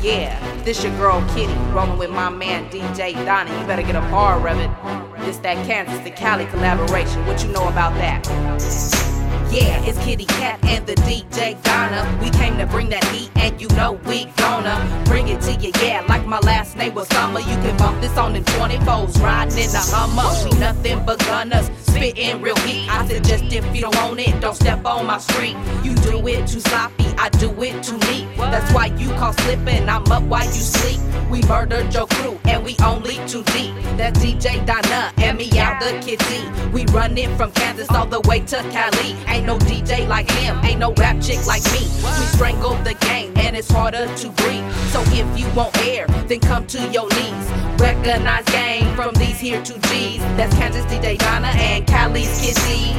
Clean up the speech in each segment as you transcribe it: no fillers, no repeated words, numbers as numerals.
Yeah, this your girl Kitty, rolling with my man DJ Donna. You better get a bar of it. This that Kansas to Cali collaboration. What you know about that? Yeah, it's Kitty Cat and the DJ Donna. We came to bring that heat, and you know we gonna bring it to you. Yeah, like my last name was Summer. You can bump this on them 24s, riding in the Hummer. We nothing but gunners, spitting real heat. I suggest if you don't want it, don't step on my street. You do it too sloppy, I do it too neat. That's why you call slipping, I'm up while you sleep. We murdered your crew, and we only too deep. That's DJ Donna and me out the kitty. We run it from Kansas all the way to Cali. Ain't no DJ like him, ain't no rap chick like me. We strangle the game, and it's harder to breathe. So if you want air, then come to your knees. Recognize game from these here two G's. That's Kansas DJ Donna and Cali's Kitty.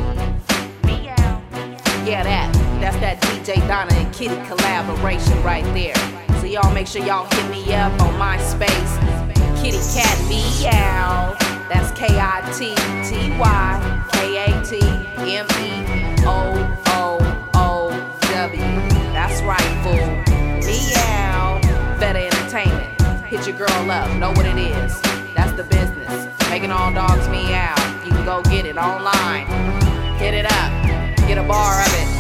Yeah, that's that DJ Donna and Kitty collaboration right there. So y'all make sure y'all hit me up on MySpace. Kitty Cat Meow. That's KITTY KATMEOOOW. That's right, fool. Meow. Better entertainment. Hit your girl up, know what it is. That's the business. Making all dogs meow. You can go get it online. Hit it up. Get a bar of it.